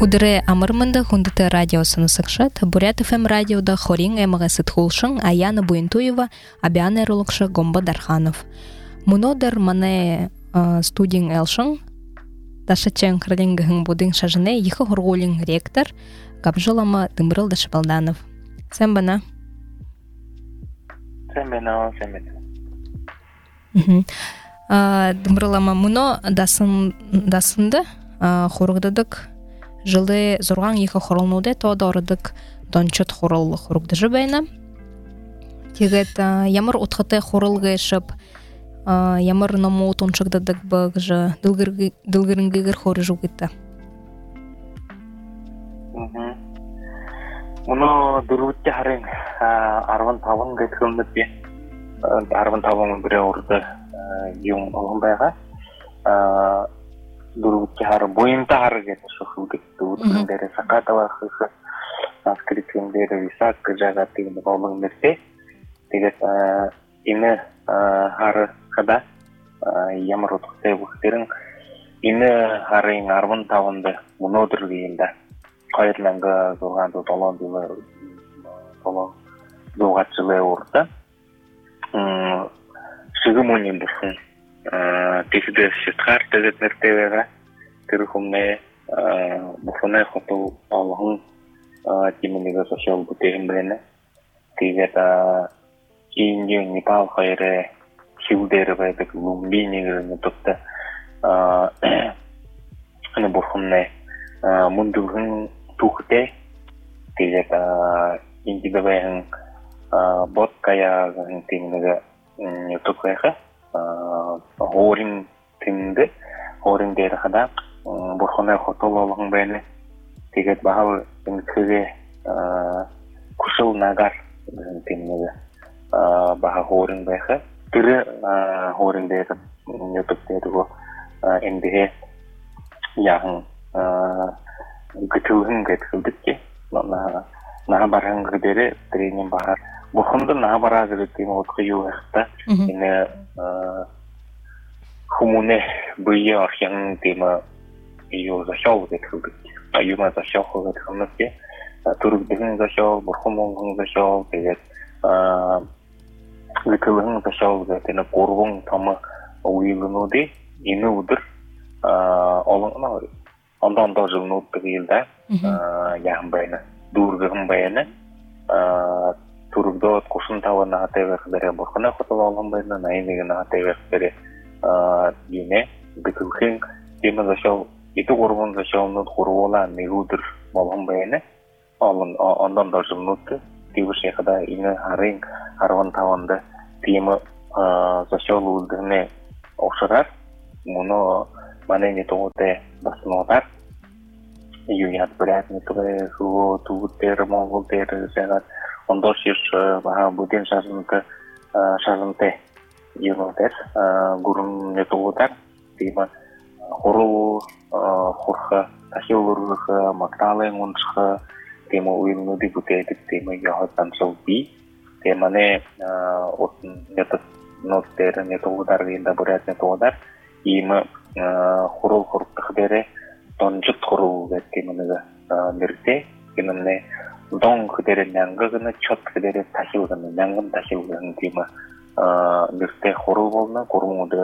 Удре амырмында хундыты радиосыны сыкшат, Бурят ФМ радиода хорин эмығы сытхулшын Аяна Буинтуева, Абиан эрулыкшы Гомба Дарханов. Мунодыр мане студин элшын, дашачен крылингығын будын шажыне ехы хоргулин ректор, Габжилама Дымрыл Дашыбалданов. Сен бана? Сен бана. Дымрылама муно дасынды хорugдадык жылы зорган ехы хорылнуде тода орыдык дончот хорылы хорugдажы байна. Тегет ямыр утхыты хорылғы ешіп, ямыр ному утуншыгдадык бағжы дылгырынгығыр хоры жугытта. Мұны дұрутте харин арван тавын гайтқылмыд бе. Арван тавын бірі орды ең олын байға. Дұрутте хары бойынта хары кетті шықылдық. Дұрутындері сақатава қысы, аскритіндері висак жаға тегінді олың берсе. Тегет ені хары қада ямыр отықтай бұқтерін ені харин арван тавынды мұны өдіргі елді. Қайырланға зорғанды зоғатшылы орды. Шығым өнен бұсын. Текіді шетқар тәзет мәртебеға түріхімне бұсынай қоту алығын темінегі сошал бұтегін білені. Тегет кейінге Непал қайыры шилдері байдық лумби негіріні тұтты. Бұсынай мұндығын тухте тегет индидабайын бот каягын темінегі тұтқайқы хорин тимде хорин дер хада бохона хотололгын бәне тегет бахал инкеге кушыл нагар тимнеге баха хорин бәхә тире хорин дер ютубтего эндеге яһын гытылгын гытылдыкке на барган гыдере тренинг бахар бохонда на барагы тим отқыю хта ине хумуне бие ахян тема ее зашел в эту аюма зашел в эту комнате турк бин зашел бурхумон зашел тегет гытылгын зашел в эту корвон тама уйлынуди ине удыр олыңна ondan da жылны тигилдә яһбайны дургын баяны тургда кушын тавына атайвер бере бохына хотол алган байны найнигин атайвер бере дине битүхэн диме зашал иту горбон зашалны хорвола негудыр болгон баяны ondan da жылны тигүр шехада ине харин харван тавында диме зашал улдыны ошарар муно манени тоте баснодар юят брат не туре ху тутер монголтер сенат ондор шиш баха буден шазынте юнотер гурун не тодар дима хору хорха тахилурха мактален уншха дима уйну дибутет дима яхатан солби демане от нетот нотер не тодар гинда брат не тодар има хорол хортхбере донжут хорол гэкемэнэга нэртэй гэнэмнэ дон хэдэрэ нянгагна чот хэдэрэ тахилгана нянгам тахилгана дима нэртэй хорол болно гурмуудэ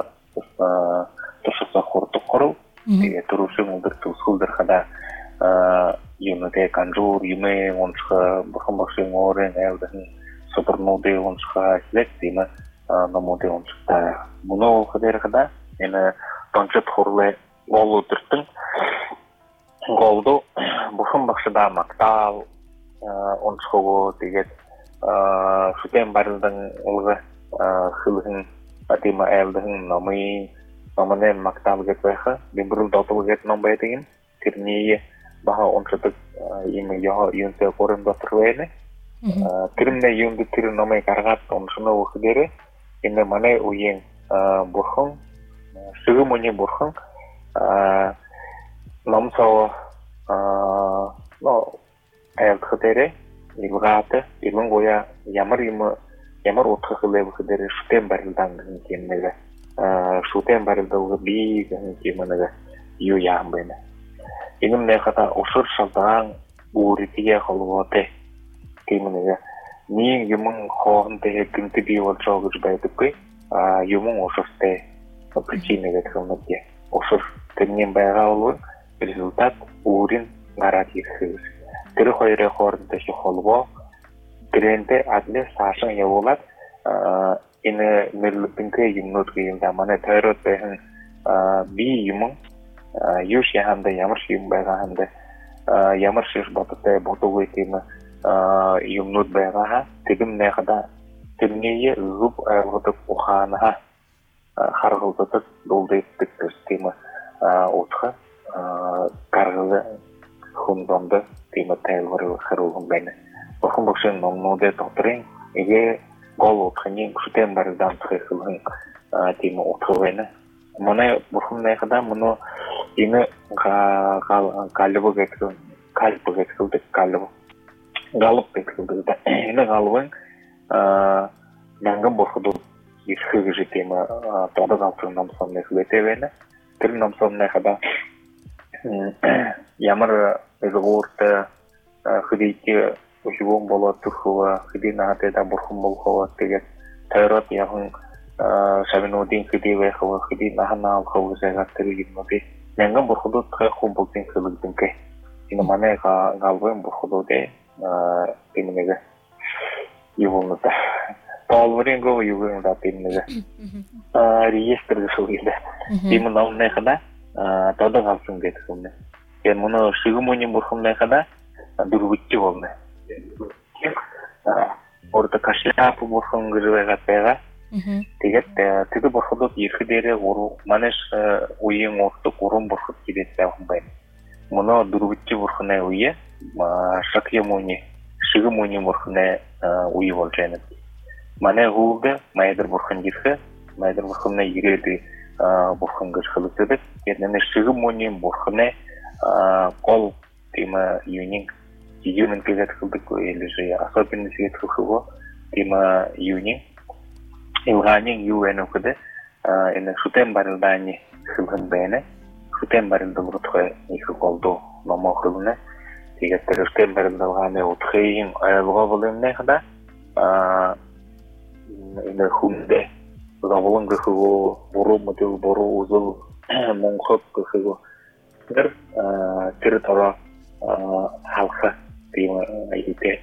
туршса хортох хорол тэгээ турушын өдөр тусгулдэр хада юнэтэй канжур юмэ онцха бахамбахшин орэн эвдэн супернодэ онцха слэк дима намодэ онцха муно хэдэрэ хада ene донжут хорле голу түртін голду бұхын бақшыда мақтал оншығы дегет шүтен барылдың ұлғы қылығын атима әлдігін намынен мақтал кет байқы бембіріл датыл кет намбай деген кірнейе баға оншытық емі яға үйінсе қорын датыр бәйні кірімне үйінді түрі намай қарғат оншыны оқы дері ені мане ойен бұхын шығы мұне бұхын намсау айлтхыдері илғаты илың гоя ямар отқықылы бұқыдері шүтен барылдан кемнегі шүтен барылдауғы бей кемнегі ю яғым бәйні Инем нехата ошор шалтаан ууритиге холготе. Тиймнеге ни юмун хоон те гинти би болчоо гэж байдаггүй. Юмун ошортэй причинэгээ тхэмнэгэ. Ошор тэрний байгаа бол результат уурин гараад ирэх. Тэр хоёрын хоорондоо шиг холбоо тэрэнтэй адлес цаашаа явуулаад энэ мэрлбинтэй юмнууд юм да манай тойроод байх би юм юу шаханда ямар юм байгаа ханда ямар шиг бодтой бодоггүй тийм юмнууд байгаа тэдэм нэхада тэрний зүг авдаг ухаана харгалдаг дулддаг тийм утга гаргал хүндонд тийм тайлбар харуулсан байна. Бохом бошин номнуудад дотрын игээ гол утганы хүтэн барилдан тохиолхон тийм утга байна. Манай бохом нэхада моно энэ галбог гэсэн энэ галбын нангам боход ирэх гэж тийм тодорхой авсан номсон нэхлэтэй байна. Тэр номсон нэхада ямар эзгуурт хөдийг үлгүүн болоод төхөө хөдий наадаа бурхан болгоо тэгээд тойроод яхан шавнуудын хөдий байх хөдий наханаа хөвсэйг тэр юмнуудыг нянган бурхадууд хайхун бүгдийн хэлэгдэнгэ. Энэ манай галбын бурхадуудээ тэмнэгэ юунууд толворын гоо юунд тэмнэгэ реестр гэсүгээс тийм номнэхна тодорхой авсан гэдэг юм. Яг моно шигмоны бурхамнэхна дөрвөчтэй болно. Орда кашляп бурхан гэж байгаа. Тэгээд тэр бурхадууд ирэх дээрээ манайш үеийн урт гурван бурхад гэдэг юм байна. Моно дөрвөчтэй бурханы үе шакьямоны шигмоны бурханы үе болж байна. Манай хүүг майдар бурхан ирэх майдар бурханы ирээд бурхан гэж хэлдэг. Тэгээд нэ шигмоны бурханы гол тийм юник юуник гэдэг хэлбэггүй элежи особенность гэдэг хөө тийм юник Евгений юу вэ нөхөд энэ шүтэн барилдааны хэлхэн байна. Шүтэн барилдан руу их голдоо номохлне. Тэгээд тэр шүтэн барилдааны утгын ойлгоолын нэхда энэ хүндэ зовлон гэхүү буруу модел буруу үзэл монхот гэхүү тэр тора халха тийм айдэ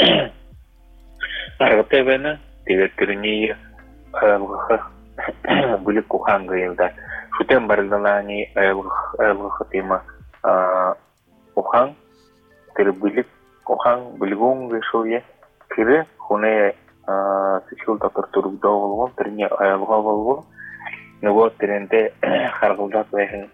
аргатай байна. Тэгээд тэрний бүлэг кухан гэйда шүтэн барилдааны ойлгох тийм кухан тэр бүлэг кухан бүлгүүн гэшүүе тэр хүнээ сэтгүүл дотор төрөгдөө болгон тэрний ойлгоо болгон нөгөө тэрэнтэй харгалзаад байх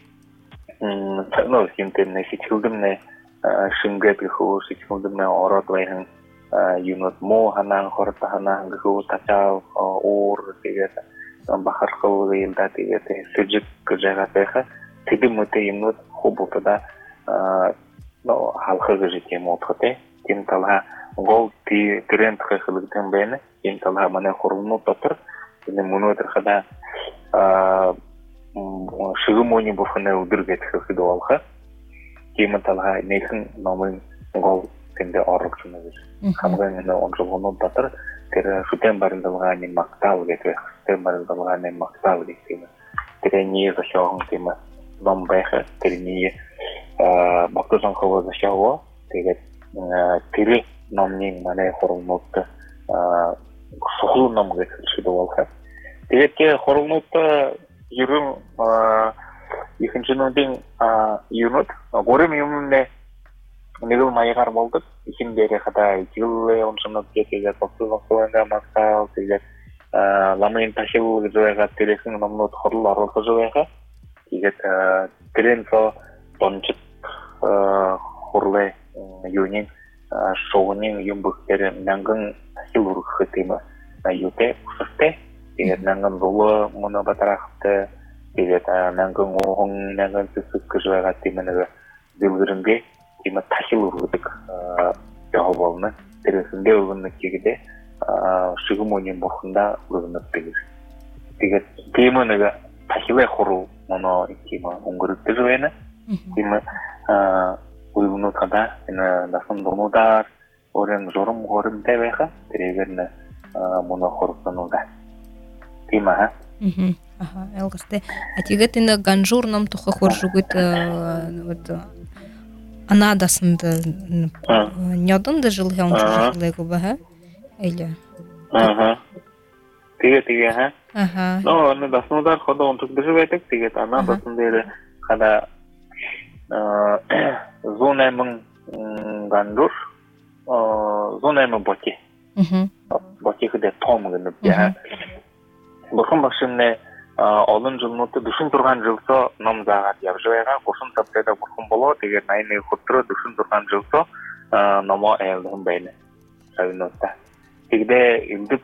нөө хинтэн сэтгүүлдэмнэ шингээд гэхүү сэтгүүлдэмнэ ороод байх юунод мо ханаа хорта ханаа гэхүү тачаа уур тэгээд бахархуу ялда тэгээд сэжиг гэж байгаа тэдэм мэт юмнууд хубутада нөө халах гэж юм утгатай тийм талаа гол тренд хэлэгдэн байна. Энэ талаа манай хурмнууд дотор энэ мөнөдөр хада шигмоны бурханы өдөр гэдэг хэлэхэд болох. Тийм талаа нэгэн номын гол тэндээ орж байна гэж. Хамгийн энэ онцгойнууд дотор тэр шүтэн барилдааны магтаал гэдэг шүтэн барилдааны магтаал гэдэг юм. Тэрний зашоон тийм ном байх тэрний багтсан хаваа зашоо тэгээд тэр номны манай хурмнууд сухал ном гэж хэлдэг болох. Тэгээд хурмнууд ерөн ихэнчнүүдийн юунод гурван юмнээ нэг л маягаар болдог. Ихэн дээр хадаа жилээ онцнод тэгээд бодлогоонда магтаал тэгээд ламын ташил гэж байгаа тэрхэн номнууд хорл оруулж байгаа. Тэгээд тэрэнцо донч хурлаа юунин шоуны юм бөхтэр нанган ташил өргөх тийм аюутэй устай. Тэгээд нанган болоо моно батрахтай тэгээд нанган хон нанган зүсэг гэж байгаа тийм нэг зөвлөрөнгөө тийм ташил өргөдөг явуулна. Тэрсэндээ өгнө гэдэг шигмоны бурханда өгнөдөг. Тэгээд тийм нэг ташилай хуруу моно тийм өнгөрдөг байна. Тийм uygunut kada ina dasun donudar oren jorum gorum tebeha tereverne muno хорсонуда тима ха ага элгасте атигет инде ганжурном тухы хоржугут вот анадасында нёдон да жыл хан чужлыгы ба или тиге ха но на даснудар хода он тук дежветек тиге анадасында kada zona mung gandur zona mung boti boti kede tom gönüp ya bakın başımne alın жылнуты düşün turgan жылса namzagat yapjayga koşun tapteda bakın bolo teger nayne khutro düşün turgan жылса namo eldim beyne saynotta tegde indip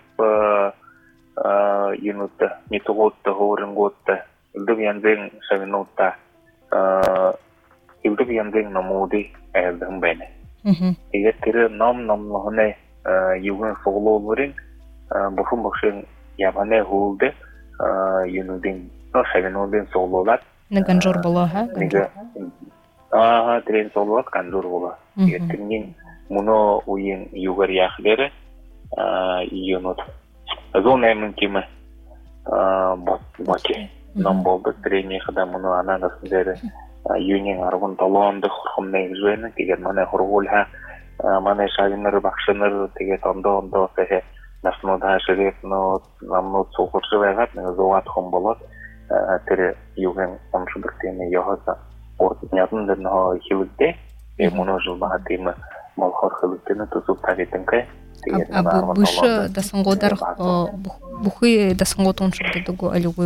yunutta nitogotta horingotta indip yanzen saynotta ildik yanzen namudi eldim beyne teger tiri nam namlohne yugun soğuluğuların bakın başın yapane huldu yunudin no sayınodin soğuluğular ne ganjur bolo ha tren soğuluğular ganjur bolo tinin muno uyun yugar yakları yunut zona mümkün baki nam boldu treni kadar muno ananasındere yunin argun talonda xurxumne güzene teger mana xurgulha mana sayınları bakşınır teger onda sehe nasnoda şerefno namno soğurcu vegat ne zoat xombolot tere yugen amşubirtene yohasa ortnyatında no hilde muno julba tema malxor xiltene tusup tagetenke abu buşı dasıngodar buxi dasıngodon şubdugu aluguygu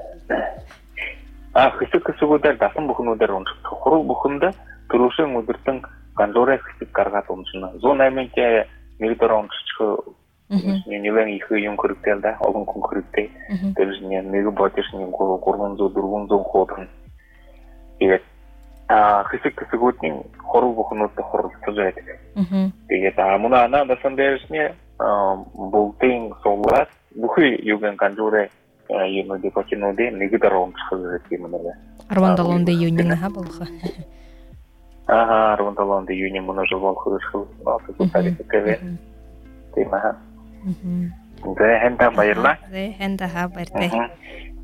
хысык-хысыгудар дасын бухынудар ончук хорул бухында турушын удыртын ганжора хысык каргат ончуна зона менте милитар ончучу нелен ихы юм күрүктелда огун күн күрүктей төлүшне неги батышны коргонзо дургонзо ходун evet хысык-хысыгутнин хорул бухынутта хорул сажайт evet муна ана дасан беришне бултын соллат бухи юген ганжора yunu di pakino de negidaron çıkıldı kimine. Arvandalon de yunin ha balxa. Aha arvandalon de yunin bunu jol xılışıl. Nasıl tutarı keve. Tema ha. De henda bayırla. De henda ha berte.